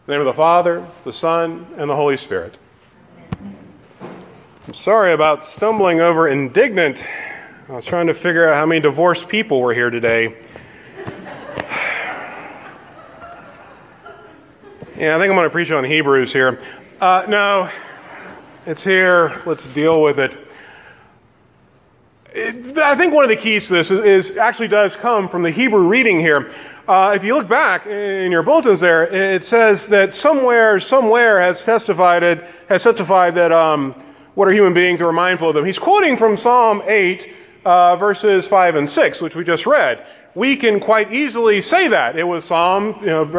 In the name of the Father, the Son, and the Holy Spirit. I'm sorry about stumbling over indignant. I was trying to figure out how many divorced people were here today. Yeah, I think I'm going to preach on Hebrews here. No, it's here. Let's deal with it. I think one of the keys to this is actually does come from the Hebrew reading here. If you look back in your bulletins there, it says that somewhere has testified that what are human beings who are mindful of them. He's quoting from Psalm 8, verses 5 and 6, which we just read. We can quite easily say that. It was Psalm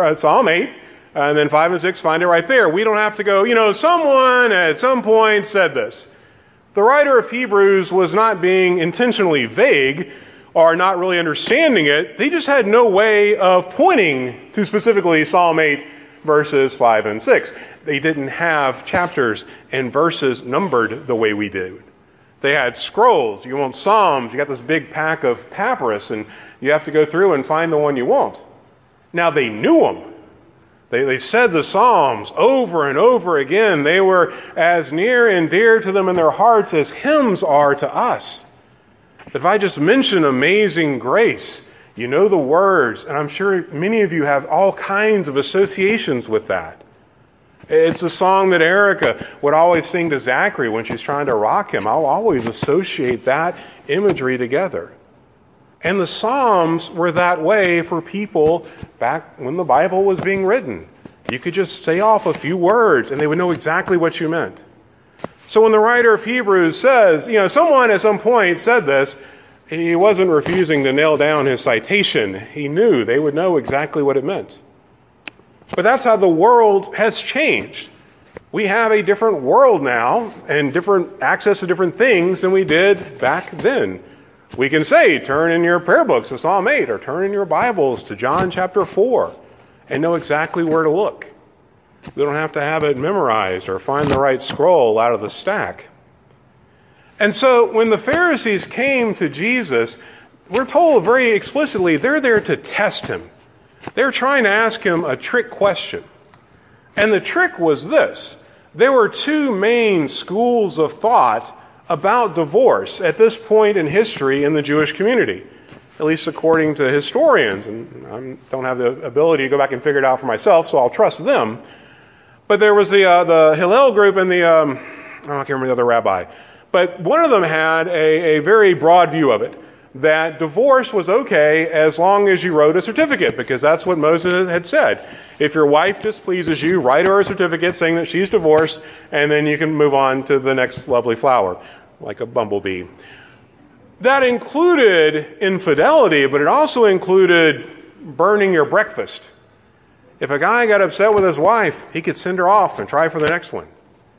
8, and then 5 and 6, find it right there. We don't have to go, someone at some point said this. The writer of Hebrews was not being intentionally vague or not really understanding it. They just had no way of pointing to specifically Psalm 8, verses 5 and 6. They didn't have chapters and verses numbered the way we do. They had scrolls. You want Psalms, you got this big pack of papyrus, and you have to go through and find the one you want. Now, they knew them. They said the Psalms over and over again. They were as near and dear to them in their hearts as hymns are to us. If I just mention Amazing Grace, you know the words, and I'm sure many of you have all kinds of associations with that. It's a song that Erica would always sing to Zachary when she's trying to rock him. I'll always associate that imagery together. And the Psalms were that way for people back when the Bible was being written. You could just say off a few words and they would know exactly what you meant. So when the writer of Hebrews says, someone at some point said this, he wasn't refusing to nail down his citation. He knew they would know exactly what it meant. But that's how the world has changed. We have a different world now and different access to different things than we did back then. We can say, turn in your prayer books to Psalm 8 or turn in your Bibles to John chapter 4 and know exactly where to look. We don't have to have it memorized or find the right scroll out of the stack. And so when the Pharisees came to Jesus, we're told very explicitly they're there to test him. They're trying to ask him a trick question. And the trick was this. There were two main schools of thought about divorce at this point in history in the Jewish community, at least according to historians. And I don't have the ability to go back and figure it out for myself, so I'll trust them. But there was the Hillel group and I can't remember the other rabbi. But one of them had a very broad view of it, that divorce was okay as long as you wrote a certificate, because that's what Moses had said. If your wife displeases you, write her a certificate saying that she's divorced, and then you can move on to the next lovely flower, like a bumblebee. That included infidelity, but it also included burning your breakfast. If a guy got upset with his wife, he could send her off and try for the next one.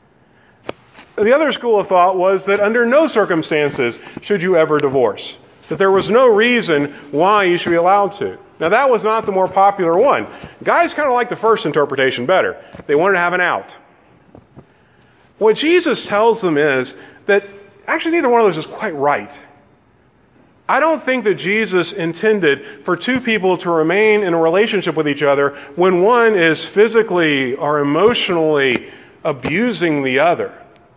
The other school of thought was that under no circumstances should you ever divorce. That there was no reason why you should be allowed to. Now that was not the more popular one. Guys kind of like the first interpretation better. They wanted to have an out. What Jesus tells them is that actually neither one of those is quite right. I don't think that Jesus intended for two people to remain in a relationship with each other when one is physically or emotionally abusing the other.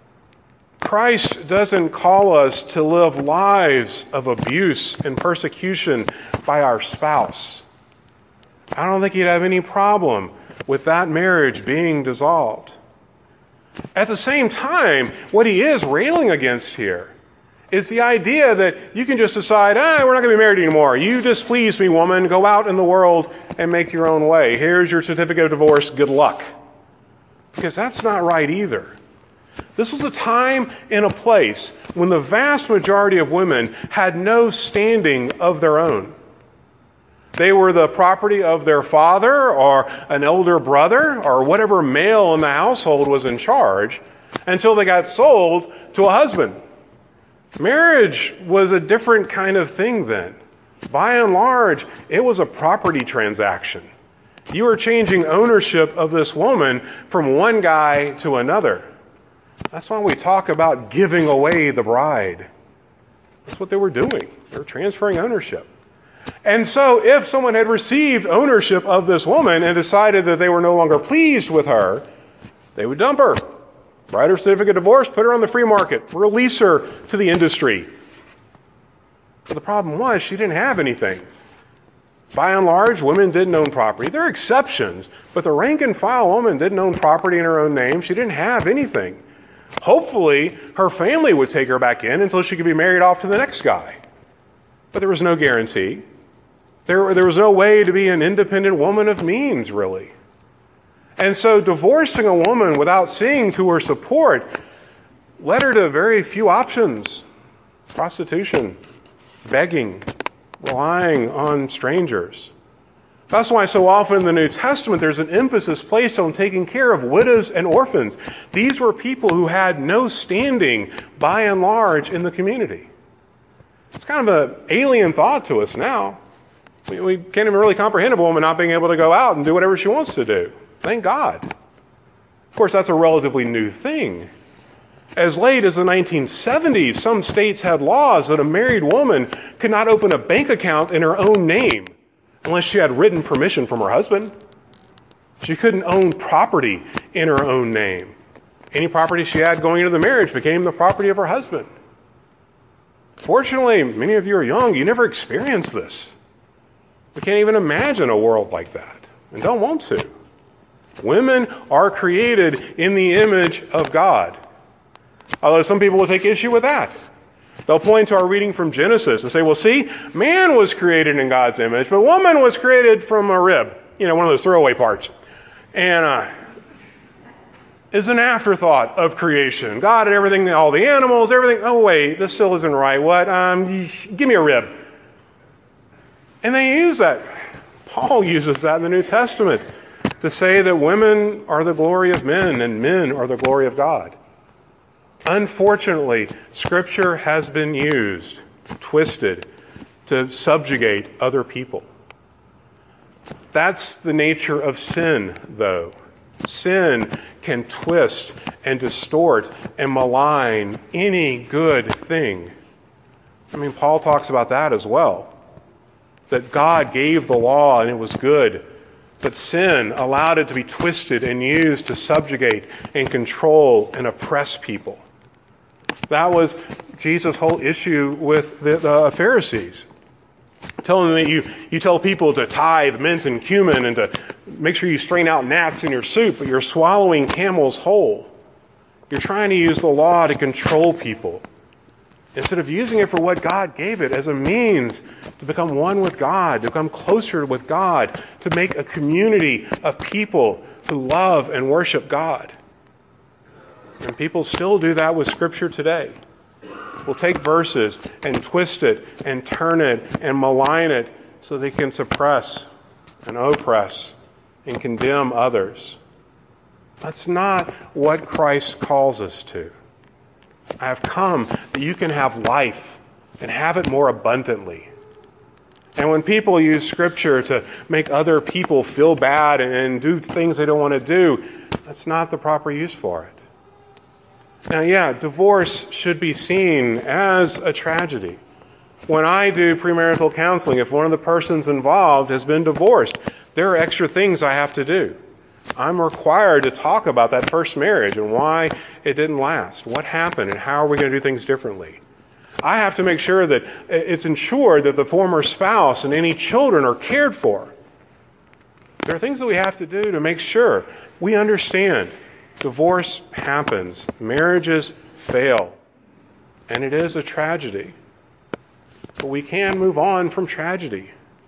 Christ doesn't call us to live lives of abuse and persecution by our spouse. I don't think he'd have any problem with that marriage being dissolved. At the same time, what he is railing against here is the idea that you can just decide, we're not going to be married anymore. You displease me, woman. Go out in the world and make your own way. Here's your certificate of divorce. Good luck. Because that's not right either. This was a time and a place when the vast majority of women had no standing of their own. They were the property of their father or an elder brother or whatever male in the household was in charge until they got sold to a husband. Marriage was a different kind of thing then. By and large, it was a property transaction. You were changing ownership of this woman from one guy to another. That's why we talk about giving away the bride. That's what they were doing. They were transferring ownership. And so if someone had received ownership of this woman and decided that they were no longer pleased with her, they would dump her, write her certificate of divorce, put her on the free market, release her to the industry. But the problem was she didn't have anything. By and large, women didn't own property. There are exceptions, but the rank and file woman didn't own property in her own name. She didn't have anything. Hopefully, her family would take her back in until she could be married off to the next guy. But there was no guarantee. There was no way to be an independent woman of means, really. And so divorcing a woman without seeing to her support led her to very few options. Prostitution, begging, relying on strangers. That's why so often in the New Testament there's an emphasis placed on taking care of widows and orphans. These were people who had no standing, by and large, in the community. It's kind of an alien thought to us now. We can't even really comprehend a woman not being able to go out and do whatever she wants to do. Thank God. Of course, that's a relatively new thing. As late as the 1970s, some states had laws that a married woman could not open a bank account in her own name unless she had written permission from her husband. She couldn't own property in her own name. Any property she had going into the marriage became the property of her husband. Fortunately, many of you are young. You never experienced this. We can't even imagine a world like that, and don't want to. Women are created in the image of God. Although some people will take issue with that. They'll point to our reading from Genesis and say, well, see, man was created in God's image, but woman was created from a rib, one of those throwaway parts. And is an afterthought of creation. God had everything, all the animals, everything. Oh, wait, this still isn't right. What? Give me a rib. And they use that. Paul uses that in the New Testament to say that women are the glory of men and men are the glory of God. Unfortunately, Scripture has been used, twisted, to subjugate other people. That's the nature of sin, though. Sin can twist and distort and malign any good thing. Paul talks about that as well. That God gave the law and it was good, but sin allowed it to be twisted and used to subjugate and control and oppress people. That was Jesus' whole issue with the Pharisees. Telling them that you tell people to tithe mint and cumin and to make sure you strain out gnats in your soup, but you're swallowing camels whole. You're trying to use the law to control people, instead of using it for what God gave it as a means to become one with God, to become closer with God, to make a community of people who love and worship God. And people still do that with Scripture today. We'll take verses and twist it and turn it and malign it so they can suppress and oppress and condemn others. That's not what Christ calls us to. I have come that you can have life and have it more abundantly. And when people use Scripture to make other people feel bad and do things they don't want to do, that's not the proper use for it. Now, divorce should be seen as a tragedy. When I do premarital counseling, if one of the persons involved has been divorced, there are extra things I have to do. I'm required to talk about that first marriage and why it didn't last, what happened, and how are we going to do things differently. I have to make sure that it's ensured that the former spouse and any children are cared for. There are things that we have to do to make sure we understand divorce happens, marriages fail, and it is a tragedy. But we can move on from tragedy.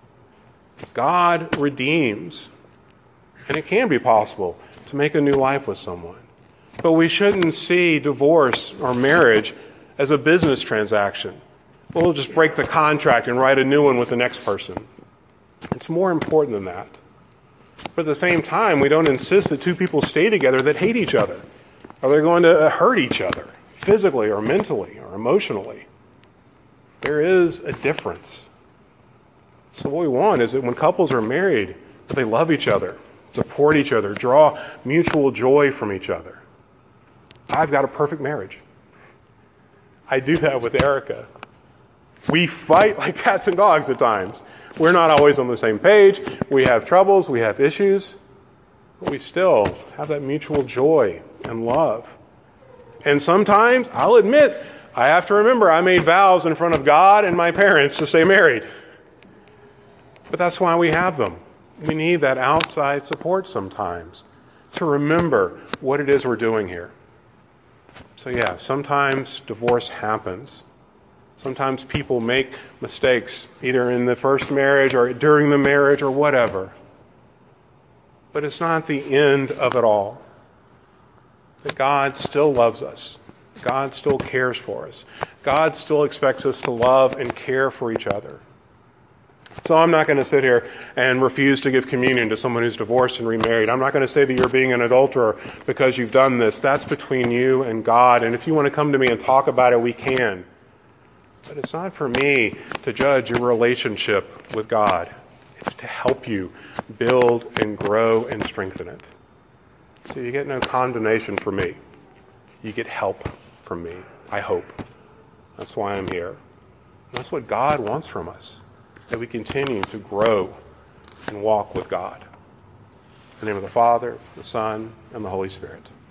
God redeems. And it can be possible to make a new life with someone. But we shouldn't see divorce or marriage as a business transaction. We'll just break the contract and write a new one with the next person. It's more important than that. But at the same time, we don't insist that two people stay together that hate each other. Or they're going to hurt each other, physically or mentally or emotionally. There is a difference. So what we want is that when couples are married, they love each other, support each other, draw mutual joy from each other. I've got a perfect marriage. I do that with Erica. We fight like cats and dogs at times. We're not always on the same page. We have troubles. We have issues. But we still have that mutual joy and love. And sometimes, I'll admit, I have to remember I made vows in front of God and my parents to stay married. But that's why we have them. We need that outside support sometimes to remember what it is we're doing here. So yeah, sometimes divorce happens. Sometimes people make mistakes, either in the first marriage or during the marriage or whatever. But it's not the end of it all. That God still loves us. God still cares for us. God still expects us to love and care for each other. So I'm not going to sit here and refuse to give communion to someone who's divorced and remarried. I'm not going to say that you're being an adulterer because you've done this. That's between you and God. And if you want to come to me and talk about it, we can. But it's not for me to judge your relationship with God. It's to help you build and grow and strengthen it. So you get no condemnation from me. You get help from me, I hope. That's why I'm here. That's what God wants from us, that we continue to grow and walk with God. In the name of the Father, the Son, and the Holy Spirit.